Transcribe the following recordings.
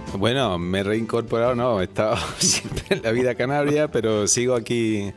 Bueno, me he reincorporado, no, he estado siempre en la vida canaria, pero sigo aquí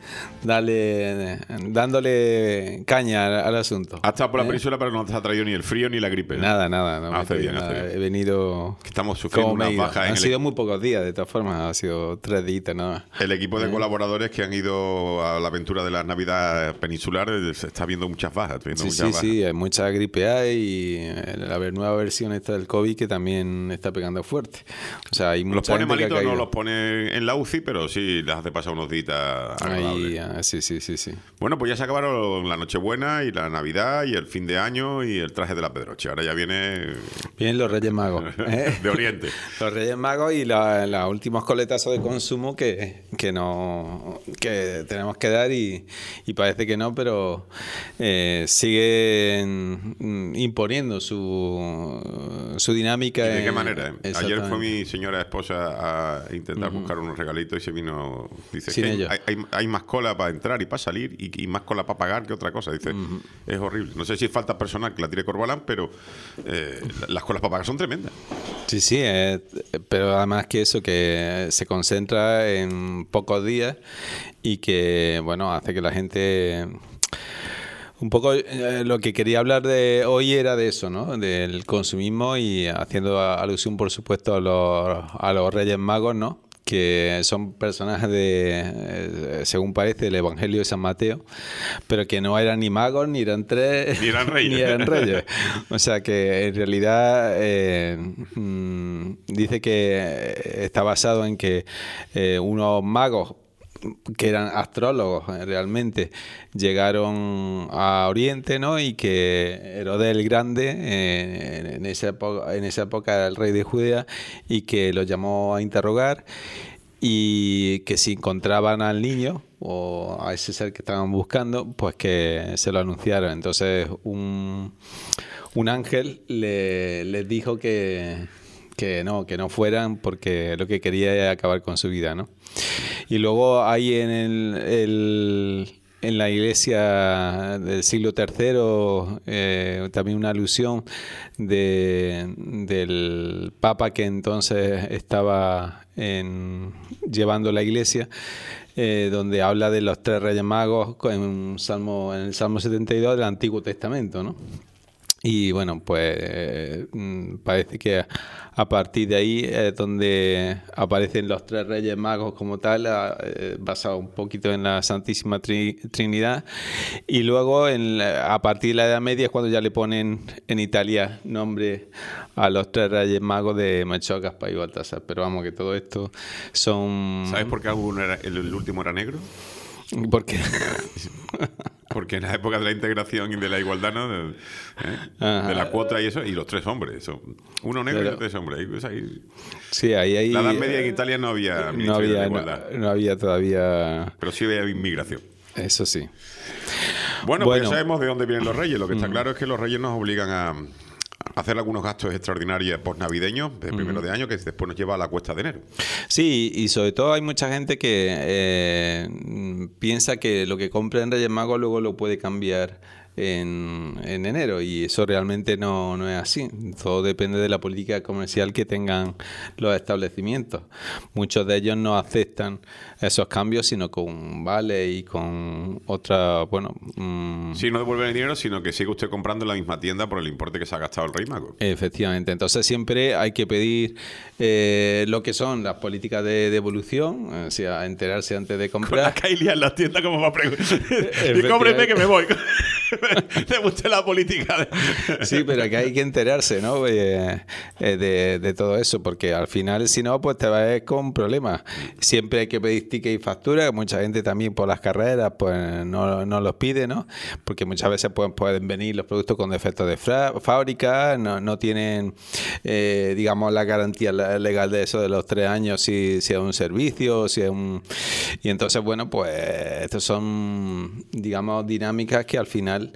dándole caña al asunto. Has estado por la península, pero no te ha traído ni el frío ni la gripe, ¿no? Nada, no me hace bien, nada. hace bien. He venido... Que estamos sufriendo unas bajas. Han sido muy pocos días, de todas formas, ha sido 3 días nada más. El equipo de colaboradores que han ido a la aventura de la Navidad peninsular se está viendo muchas bajas. Sí, hay mucha gripe A y la nueva versión esta del COVID que también está pegando fuerte. O sea, hay mucha los pone gente malitos, no los pone en la UCI, pero sí les hace pasar unos días agradables. Sí. Bueno, pues ya se acabaron la Nochebuena y la Navidad y el fin de año y el traje de la Pedroche. Ahora ya vienen los Reyes Magos. De Oriente. Los Reyes Magos y los últimos coletazos de consumo que tenemos que dar y parece que no, pero siguen imponiendo su dinámica. ¿Y de qué manera? Ayer fue mi señora esposa a intentar buscar unos regalitos y se vino. Dice que hay más cola para entrar y para salir y más cola para pagar que otra cosa. Dice, es horrible. No sé si falta personal que la tire Corbalán, pero las colas para pagar son tremendas. Sí, pero además que eso, que se concentra en pocos días y que, bueno, hace que la gente... Un poco lo que quería hablar de hoy era de eso, ¿no? Del consumismo y haciendo alusión, por supuesto, a los Reyes Magos, ¿no? Que son personajes según parece, del Evangelio de San Mateo, pero que no eran ni magos, ni eran reyes. Ni eran reyes. O sea que en realidad dice que está basado en que unos magos que eran astrólogos realmente, llegaron a Oriente, ¿no? Y que Herodes el Grande, en esa época era el rey de Judea, y que los llamó a interrogar, y que si encontraban al niño o a ese ser que estaban buscando, pues que se lo anunciaran. Entonces un ángel les dijo que no fueran, porque lo que quería era acabar con su vida, ¿no? Y luego hay en la iglesia del siglo III también una alusión del Papa que entonces estaba llevando la iglesia, donde habla de los 3 Reyes Magos en el Salmo 72 del Antiguo Testamento, ¿no? Y bueno, pues parece que a partir de ahí es donde aparecen los 3 Reyes Magos como tal, basado un poquito en la Santísima Trinidad. Y luego, a partir de la Edad Media, es cuando ya le ponen en Italia nombre a los 3 Reyes Magos de Melchor, Gaspar y Baltasar. Pero vamos, que todo esto son... ¿Sabes por qué el último era negro? ¿Por qué? Porque en la época de la integración y de la igualdad, ¿no? De la cuota y eso, y los 3 hombres, uno negro y los 3 hombres. Sí, ahí la Edad Media en Italia no había ministerio de igualdad. No había todavía... Pero sí había inmigración. Eso sí. Bueno, pues ya sabemos de dónde vienen los reyes. Lo que está claro es que los reyes nos obligan a hacer algunos gastos extraordinarios postnavideños de primero de año, que después nos lleva a la cuesta de enero. Sí, y sobre todo hay mucha gente que piensa que lo que compra en Reyes Magos luego lo puede cambiar en enero, y eso realmente no es así. Todo depende de la política comercial que tengan los establecimientos. Muchos de ellos no aceptan esos cambios, sino con vale y con otra, Sí, no devuelven el dinero, sino que sigue usted comprando en la misma tienda por el importe que se ha gastado el Rey Mago. Efectivamente. Entonces siempre hay que pedir lo que son las políticas de devolución, o sea, enterarse antes de comprar. Con la Kylie en la tienda, como va a preguntar. Y cómpreme que me voy. ¿Te gusta la política? Sí, pero que hay que enterarse, ¿no? De todo eso, porque al final, si no, pues te vas con problemas. Siempre hay que pedir ticket y factura. Mucha gente también por las carreras pues no los pide, ¿no? Porque muchas veces pueden venir los productos con defectos de fábrica, no tienen, digamos, la garantía legal de eso de los 3 años, si es un servicio, si es un... Y entonces, bueno, pues estos son, digamos, dinámicas que al final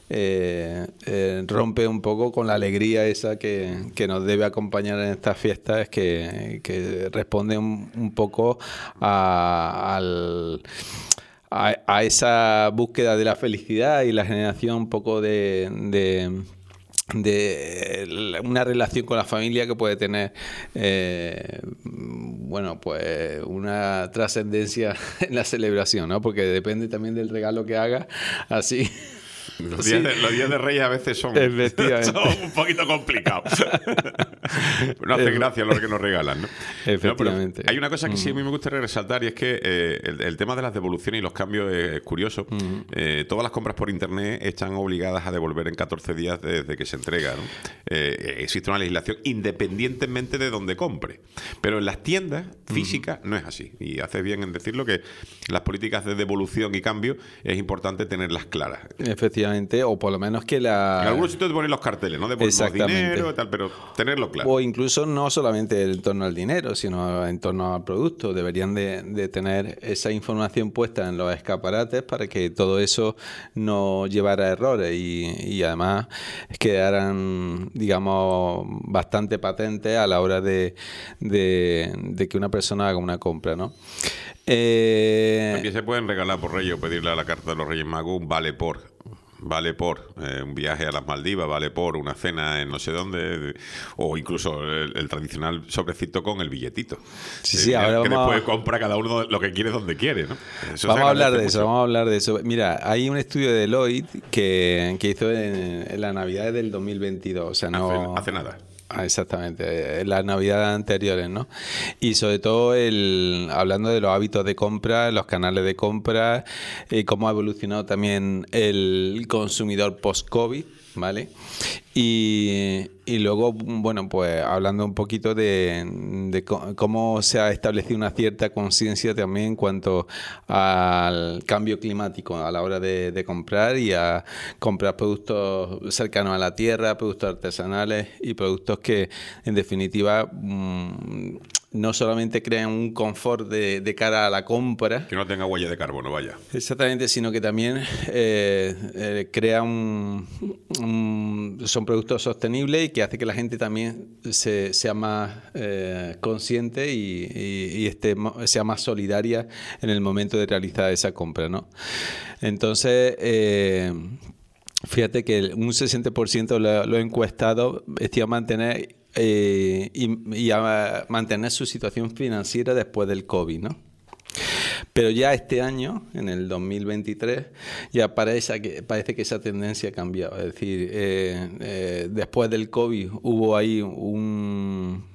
rompe un poco con la alegría esa que nos debe acompañar en estas fiestas, que responde un poco a esa búsqueda de la felicidad y la generación un poco de una relación con la familia que puede tener pues una trascendencia en la celebración, ¿no? Porque depende también del regalo que haga, así. Los días de Reyes a veces son un poquito complicados. No hace gracia lo que nos regalan, ¿no? Efectivamente. No, hay una cosa que sí a mí me gustaría resaltar, y es que el tema de las devoluciones y los cambios es curioso. Todas las compras por internet están obligadas a devolver en 14 días desde que se entrega, ¿no? Existe una legislación independientemente de donde compre. Pero en las tiendas físicas no es así. Y haces bien en decirlo, que las políticas de devolución y cambio es importante tenerlas claras. Efectivamente, o por lo menos que En algunos sitios te ponen los carteles, ¿no? Devolvemos dinero y tal, pero tenerlo claro. O incluso no solamente en torno al dinero, sino en torno al producto. Deberían de tener esa información puesta en los escaparates para que todo eso no llevara a errores y además quedaran, digamos, bastante patentes a la hora de que una persona haga una compra, ¿no? También se pueden regalar por Reyes o pedirle a la carta de los Reyes Magos un vale por un viaje a las Maldivas, vale por una cena en no sé dónde, o incluso el tradicional sobrecito con el billetito. Sí, ahora que después compra cada uno lo que quiere donde quiere, ¿no? Vamos a hablar de eso. Mira, hay un estudio de Deloitte que hizo en la Navidad del 2022, o sea, no hace nada. Exactamente, en las navidades anteriores, ¿no? Y sobre todo hablando de los hábitos de compra, los canales de compra, cómo ha evolucionado también el consumidor post-COVID, ¿vale? Y luego, bueno, pues hablando un poquito de cómo se ha establecido una cierta conciencia también en cuanto al cambio climático a la hora de comprar y a comprar productos cercanos a la tierra, productos artesanales y productos que, en definitiva, no solamente crean un confort de cara a la compra. Que no tenga huella de carbono, vaya. Exactamente, sino que también crean son productos sostenibles y que hace que la gente también sea más consciente y sea más solidaria en el momento de realizar esa compra, ¿no? Entonces, fíjate que un 60% lo encuestado estima mantener y a mantener su situación financiera después del COVID, ¿no? Pero ya este año, en el 2023, ya parece que esa tendencia ha cambiado. Es decir, después del COVID hubo ahí un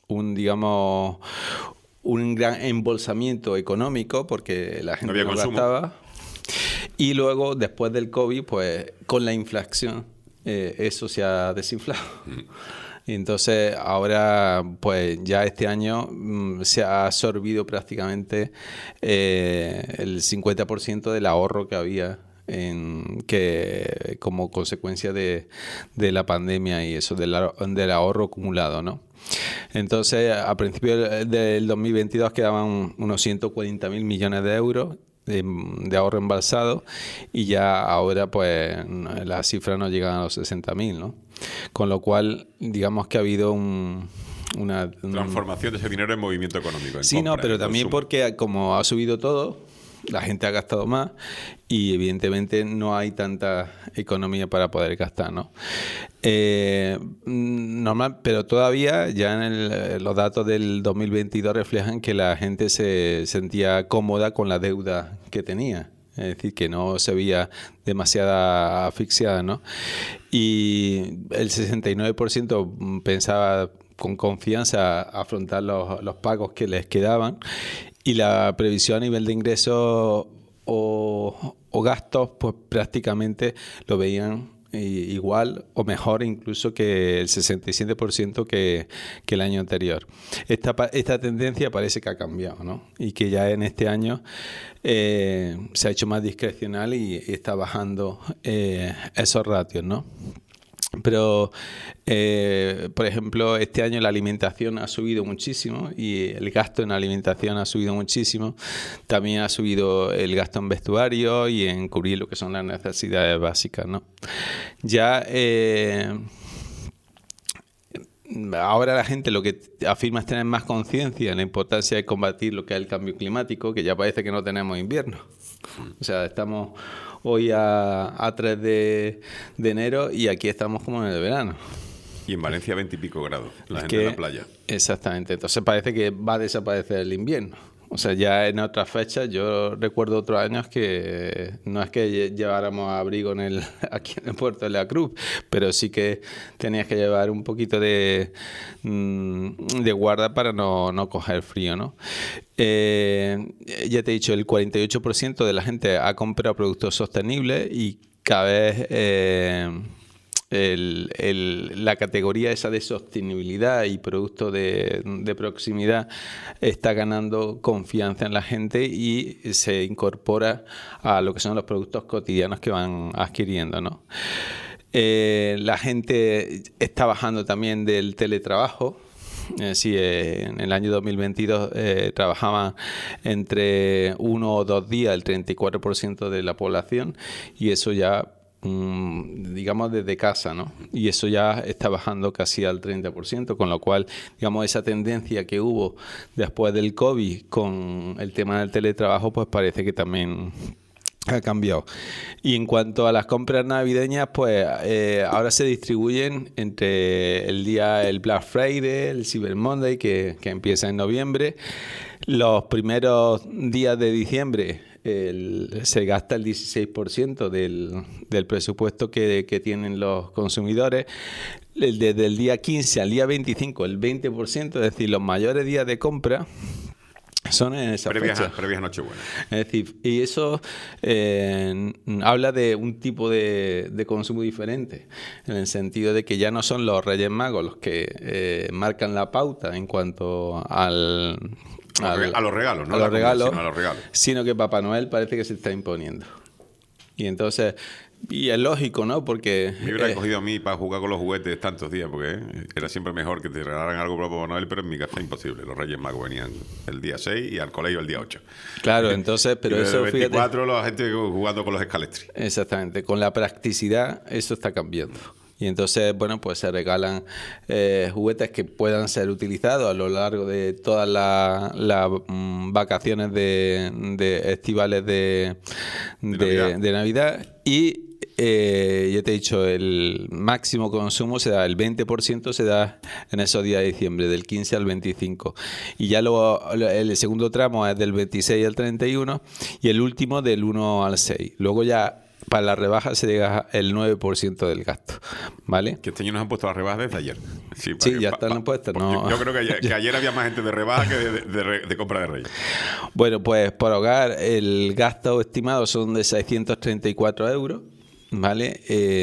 gran embolsamiento económico porque la gente no gastaba. Y luego, después del COVID, pues con la inflación, eso se ha desinflado. Entonces, ahora, pues ya este año se ha absorbido prácticamente el 50% del ahorro que había como consecuencia de la pandemia y eso, del ahorro acumulado, ¿no? Entonces, a principios del 2022 quedaban unos 140.000 millones de euros de ahorro embalsado y ya ahora pues las cifras no llegan a los 60.000, ¿no? Con lo cual, digamos que ha habido una transformación de ese dinero en movimiento económico. Sí, no, pero también porque como ha subido todo, la gente ha gastado más y evidentemente no hay tanta economía para poder gastar, ¿no? Normal, pero todavía ya los datos del 2022 reflejan que la gente se sentía cómoda con la deuda que tenía. Es decir, que no se veía demasiada asfixiada, ¿no? Y el 69% pensaba con confianza afrontar los pagos que les quedaban y la previsión a nivel de ingresos o gastos, pues prácticamente lo veían igual o mejor incluso que el 67% que el año anterior. Esta tendencia parece que ha cambiado, ¿no? Y que ya en este año se ha hecho más discrecional y está bajando esos ratios, ¿no? Pero, por ejemplo, este año la alimentación ha subido muchísimo y el gasto en alimentación ha subido muchísimo. También ha subido el gasto en vestuario y en cubrir lo que son las necesidades básicas, ¿no? Ya ahora la gente lo que afirma es tener más conciencia en la importancia de combatir lo que es el cambio climático, que ya parece que no tenemos invierno. O sea, estamos hoy a 3 de enero y aquí estamos como en el verano. Y en Valencia 20 y pico grados, la gente en la playa. Exactamente, entonces parece que va a desaparecer el invierno. O sea, ya en otras fechas, yo recuerdo otros años que no es que lleváramos abrigo aquí en el puerto de la Cruz, pero sí que tenías que llevar un poquito de guarda para no coger frío, ¿no? Ya te he dicho, el 48% de la gente ha comprado productos sostenibles y cada vez... la categoría esa de sostenibilidad y producto de proximidad está ganando confianza en la gente y se incorpora a lo que son los productos cotidianos que van adquiriendo, ¿no? La gente está bajando también del teletrabajo. Sí, en el año 2022 trabajaban entre 1 o 2 días el 34% de la población y eso ya digamos desde casa, ¿no? Y eso ya está bajando casi al 30%, con lo cual, digamos, esa tendencia que hubo después del COVID con el tema del teletrabajo, pues parece que también ha cambiado. Y en cuanto a las compras navideñas, pues ahora se distribuyen entre el Black Friday, el Cyber Monday, que empieza en noviembre, los primeros días de diciembre. Se gasta el 16% del presupuesto que tienen los consumidores. Desde el día 15 al día 25, el 20%, es decir, los mayores días de compra son en esa fecha. Previas Nochebuena. Es decir, y eso habla de un tipo de consumo diferente, en el sentido de que ya no son los Reyes Magos los que marcan la pauta en cuanto a los regalos, ¿no? A los regalos, sino que Papá Noel parece que se está imponiendo. Y entonces, y es lógico, ¿no? Porque me hubiera cogido a mí para jugar con los juguetes tantos días, porque era siempre mejor que te regalaran algo para Papá Noel, pero en mi casa imposible. Los Reyes Magos venían el día 6 y al colegio el día 8. Claro, entonces, pero y eso, el 24 fíjate, la gente jugando con los escalestris. Exactamente, con la practicidad eso está cambiando. Y entonces, bueno, pues se regalan juguetes que puedan ser utilizados a lo largo de todas las vacaciones de estivales de Navidad. Y ya te he dicho, el máximo consumo se da, el 20% se da en esos días de diciembre, del 15 al 25. Y ya el segundo tramo es del 26 al 31 y el último del 1 al 6. Luego ya para la rebaja se llega el 9% del gasto, ¿vale? Que este año nos han puesto las rebajas desde ayer. Sí, ya están puestas. No. Yo creo que ayer había más gente de rebaja que de compra de Reyes. Bueno, pues por hogar el gasto estimado son de 634 euros, ¿vale?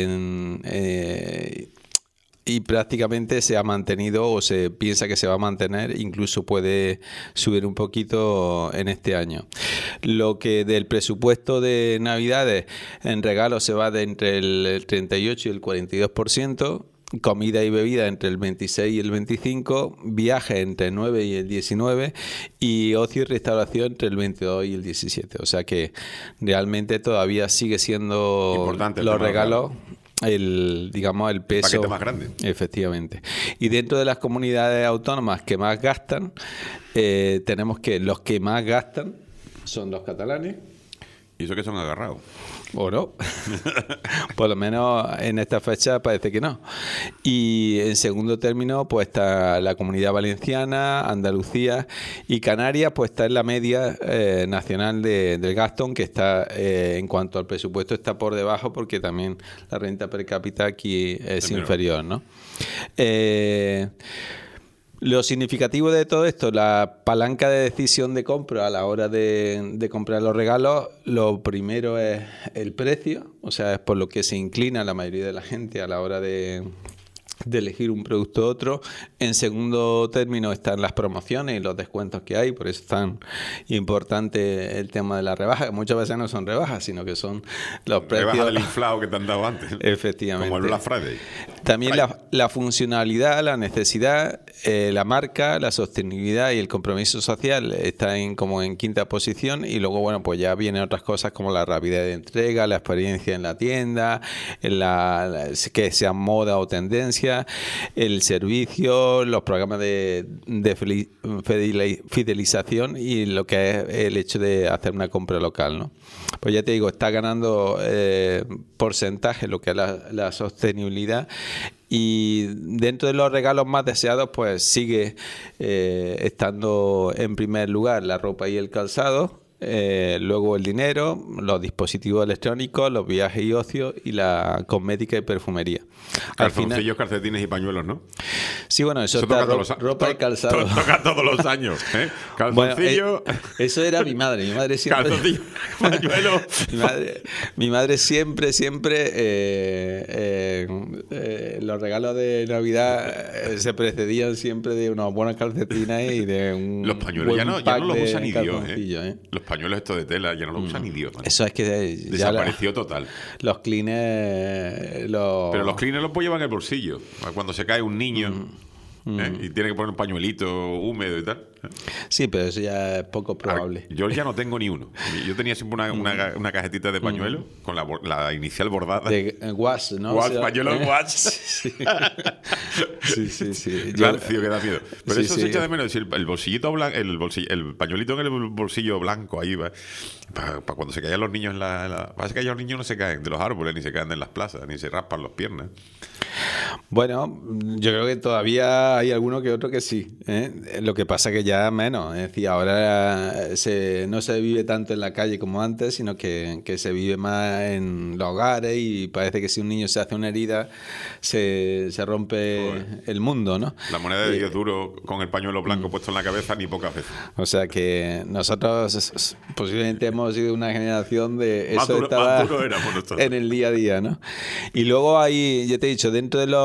Y prácticamente se ha mantenido o se piensa que se va a mantener, incluso puede subir un poquito en este año. Lo que del presupuesto de Navidades en regalos se va de entre el 38 y el 42%, comida y bebida entre el 26 y el 25%, viajes entre el 9 y el 19% y ocio y restauración entre el 22 y el 17%. O sea que realmente todavía sigue siendo importante los regalos. El peso, paquete más grande. Efectivamente. Y dentro de las comunidades autónomas que más gastan, tenemos que los que más gastan son los catalanes. ¿Y eso que son agarrados? ¿O no? Por lo menos en esta fecha parece que no. Y en segundo término, pues está la Comunidad Valenciana, Andalucía y Canarias, pues está en la media nacional del gasto, que está en cuanto al presupuesto está por debajo porque también la renta per cápita aquí es inferior, ¿no? Lo significativo de todo esto, la palanca de decisión de compra a la hora de comprar los regalos, lo primero es el precio, o sea, es por lo que se inclina la mayoría de la gente a la hora de elegir un producto u otro. En segundo término están las promociones y los descuentos que hay, por eso es tan importante el tema de la rebaja, que muchas veces no son rebajas, sino que son los precios. Rebaja del inflado que te han dado antes. Efectivamente. Como el Black Friday. También la funcionalidad, la necesidad, la marca, la sostenibilidad y el compromiso social están como en quinta posición, y luego, bueno, pues ya vienen otras cosas como la rapidez de entrega, la experiencia en la tienda, que sea moda o tendencia, tecnología, el servicio, los programas de fidelización y lo que es el hecho de hacer una compra local, ¿no? Pues ya te digo, está ganando porcentaje lo que es la sostenibilidad. Y dentro de los regalos más deseados, pues sigue estando en primer lugar la ropa y el calzado, luego el dinero, los dispositivos electrónicos, los viajes y ocio y la cosmética y perfumería. Calzoncillos, calcetines y pañuelos, ¿no? Sí, bueno, eso está ropa y calzado. Toca todos los años, ¿eh? Calzoncillo... Bueno, eso era mi madre. Mi madre siempre... Calzoncillo, pañuelo... mi madre siempre... los regalos de Navidad se precedían siempre de unas buenas calcetines y de un... Los pañuelos ya no los usan ni Dios, ¿eh? Los pañuelos estos de tela ya no los usan ni Dios. Eso es que... Desapareció total. Los cleaners... Pero los cleaners los puedes llevar en el bolsillo. Cuando se cae un niño y tiene que poner un pañuelito húmedo y tal. Sí, pero eso ya es poco probable. Yo ya no tengo ni uno. Yo tenía siempre una cajetita de pañuelo con la inicial bordada. De wash, ¿no? Pañuelo wash. Sí. Rancio, que da miedo. Pero eso se echa de menos. El bolsillito blanco, el pañuelito en el bolsillo blanco ahí va. Para cuando se caían los niños Pasa que los niños no se caen de los árboles, ni se caen en las plazas, ni se raspan las piernas. Bueno, yo creo que todavía hay alguno que otro que sí, ¿eh? Lo que pasa que ya menos. Es decir, ahora no se vive tanto en la calle como antes, sino que se vive más en los hogares y parece que si un niño se hace una herida se rompe el mundo, ¿no? La moneda de 10 duros con el pañuelo blanco puesto en la cabeza ni pocas veces. O sea que nosotros posiblemente hemos sido una generación de... Más eso estaba en el día a día, ¿no? Y luego hay, ya te he dicho, dentro de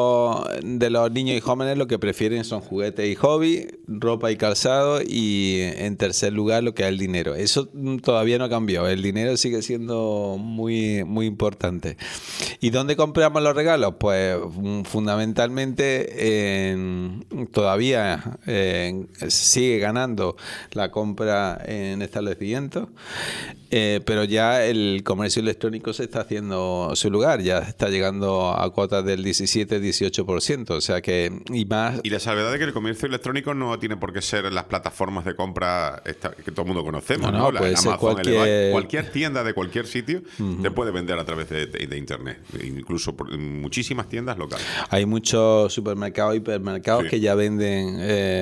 los niños y jóvenes lo que prefieren son juguetes y hobby, ropa y calzado, y en tercer lugar lo que es el dinero. Eso todavía no ha cambiado, el dinero sigue siendo muy, muy importante. ¿Y dónde compramos los regalos? Pues fundamentalmente todavía sigue ganando la compra en establecimientos, pero ya el comercio electrónico se está haciendo su lugar, ya está llegando a cuotas del 17-18%, o sea que y más. Y la salvedad de que el comercio electrónico no tiene por qué ser las plataformas de compra que todo el mundo conocemos, ¿no? Puede ser cualquier tienda de cualquier sitio te puede vender a través de internet, incluso por muchísimas tiendas locales. Hay muchos supermercados, hipermercados que ya venden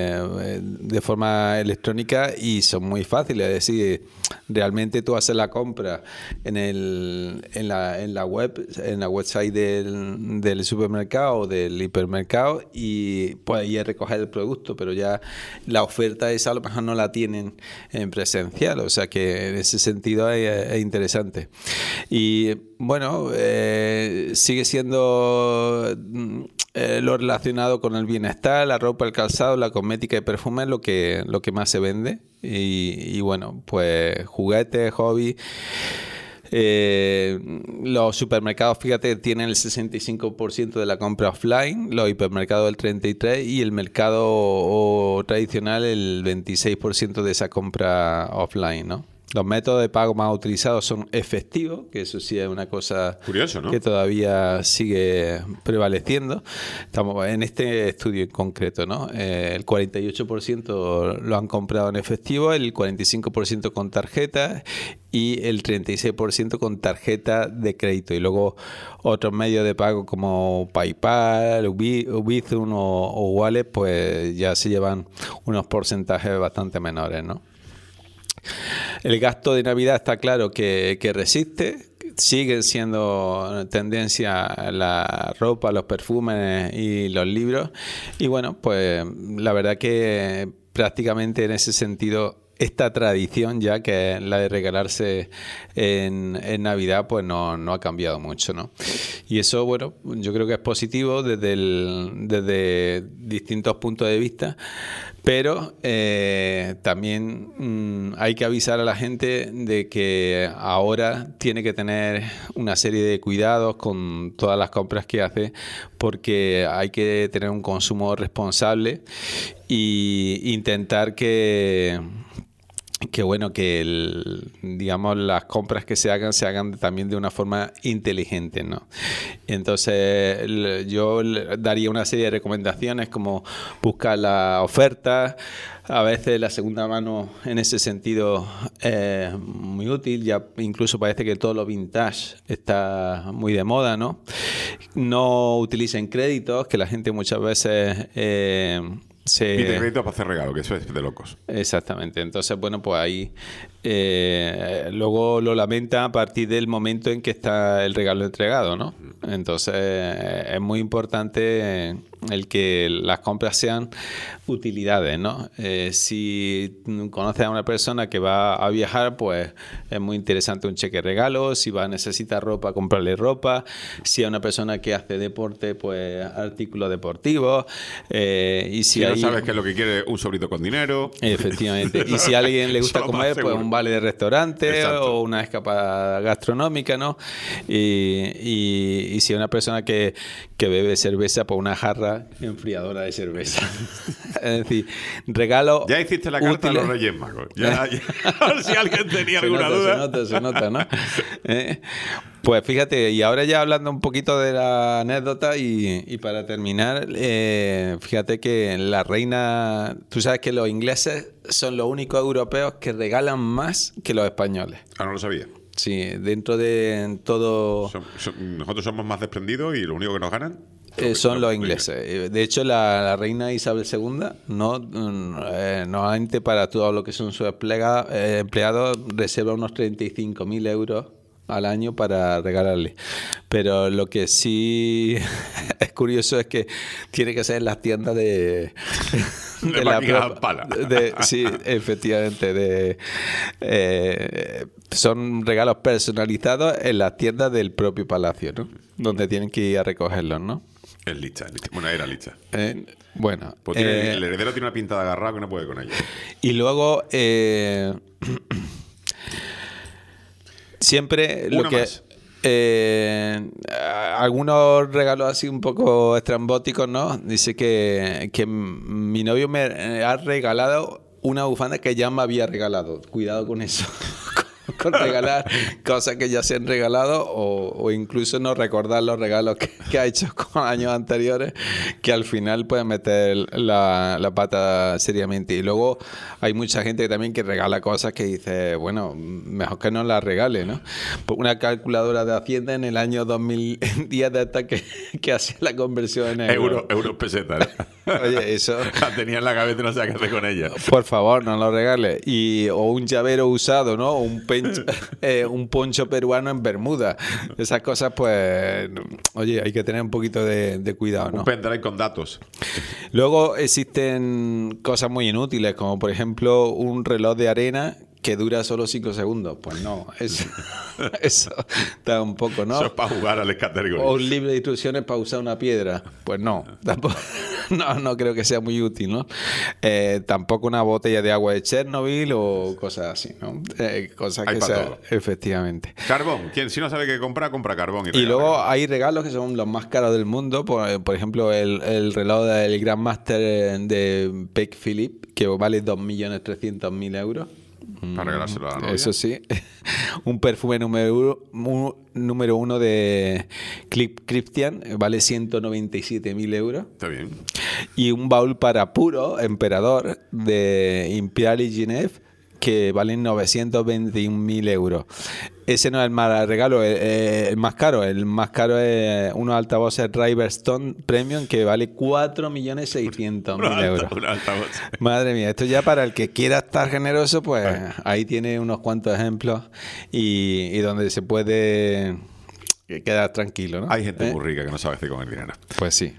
de forma electrónica y son muy fáciles, es decir, realmente tú haces la compra en la website del supermercado o del hipermercado y puedes ir a recoger el producto, pero ya la oferta esa a lo mejor no la tienen en presencial, o sea que en ese sentido es interesante. Y bueno, sigue siendo lo relacionado con el bienestar, la ropa, el calzado, la cosmética y perfume es lo que más se vende. Y bueno, pues juguetes, hobby. Los supermercados, fíjate, tienen el 65% de la compra offline, los hipermercados el 33% y el mercado tradicional el 26% de esa compra offline, ¿no? Los métodos de pago más utilizados son efectivos, que eso sí es una cosa curioso, ¿no? Que todavía sigue prevaleciendo. Estamos en este estudio en concreto, ¿no? El 48% lo han comprado en efectivo, el 45% con tarjeta y el 36% con tarjeta de crédito. Y luego otros medios de pago como PayPal, Bizum o Wallet, pues ya se llevan unos porcentajes bastante menores, ¿no? El gasto de Navidad está claro que resiste. Siguen siendo tendencia la ropa, los perfumes y los libros. Y bueno, pues la verdad que prácticamente en ese sentido esta tradición ya que es la de regalarse en Navidad pues no ha cambiado mucho, ¿no? Y eso, bueno, yo creo que es positivo desde distintos puntos de vista, pero también hay que avisar a la gente de que ahora tiene que tener una serie de cuidados con todas las compras que hace, porque hay que tener un consumo responsable e intentar que que bueno, que digamos las compras que se hagan también de una forma inteligente, ¿no? Entonces yo daría una serie de recomendaciones como buscar la oferta. A veces la segunda mano en ese sentido es muy útil. Ya incluso parece que todo lo vintage está muy de moda, ¿no? No utilicen créditos, que la gente muchas veces pide crédito para hacer regalo, que eso es de locos. Exactamente. Entonces, bueno, pues ahí luego lo lamenta a partir del momento en que está el regalo entregado, ¿no? Entonces, es muy importante el que las compras sean utilidades, ¿no? Si conoces a una persona que va a viajar, pues es muy interesante un cheque regalo. Si va a necesitar ropa, comprarle ropa. Si a una persona que hace deporte, pues artículos deportivos. Y si no sabes qué es lo que quiere, un sobrito con dinero. Efectivamente. Y si a alguien le gusta comer, pues un vale de restaurante. Exacto. O una escapada gastronómica, ¿no? Y si a una persona que bebe cerveza, pues una jarra enfriadora de cerveza. Es decir, regalo. Ya hiciste la carta útiles. A los Reyes Magos. Ya, si alguien tenía alguna duda. Se nota, ¿no? Pues fíjate, y ahora ya hablando un poquito de la anécdota y para terminar, fíjate que la reina, tú sabes que los ingleses son los únicos europeos que regalan más que los españoles. Ah, no lo sabía. Sí, dentro de todo. Nosotros somos más desprendidos y lo único que nos ganan son los ingleses. De hecho, la reina Isabel II normalmente para todo lo que son sus empleados reserva unos 35.000 euros al año para regalarle. Pero lo que sí es curioso es que tiene que ser en las tiendas de la pala. Sí, efectivamente. Son regalos personalizados en las tiendas del propio palacio, ¿no? Donde tienen que ir a recogerlos, ¿no? Es lista. Bueno, era lista. Bueno. Pues el heredero tiene una pinta de agarrado que no puede con ella. Y luego siempre lo que algunos regalos así un poco estrambóticos, ¿no? Dice que mi novio me ha regalado una bufanda que ya me había regalado. Cuidado con eso. Con regalar cosas que ya se han regalado o incluso no recordar los regalos que ha hecho con años anteriores, que al final puede meter la pata seriamente. Y luego hay mucha gente también que regala cosas que dice, bueno, mejor que no las regale, ¿no? Una calculadora de Hacienda en el año 2010 de esta que hacía la conversión en euros pesetas, ¿no? Oye, eso la tenía en la cabeza y no sé qué hacer con ella. Por favor, no lo regale. O un llavero usado, ¿no? Un poncho peruano en Bermuda. Esas cosas, pues, oye, hay que tener un poquito de cuidado, ¿no? Un pendrive con datos. Luego existen cosas muy inútiles, como por ejemplo un reloj de arena que dura solo 5 segundos. Pues no, eso está un poco, ¿no? Eso es para jugar al categoría. O un libro de instrucciones para usar una piedra. Pues no, tampoco. No creo que sea muy útil, ¿no? Tampoco una botella de agua de Chernobyl o cosas así, ¿no? Cosas hay que para sean, todo. Efectivamente. Carbón. Si no sabe qué compra carbón. Y luego hay regalos que son los más caros del mundo. Por ejemplo, el reloj del Grandmaster de Patek Philippe, que vale 2.300.000 euros. Para regalárselo a la novia. Eso sí. Un perfume número uno de Christian vale 197.000 euros. Está bien. Y un baúl para puro emperador de Imperial Genève que valen 921.000 euros. Ese no es el más regalo, el más caro. El más caro es unos altavoces Riverstone Premium que vale 4.600.000 euros. Madre mía, esto ya para el que quiera estar generoso, pues ahí tiene unos cuantos ejemplos y donde se puede quedar tranquilo, ¿no? Hay gente muy rica que no sabe hacer con el dinero. Pues sí.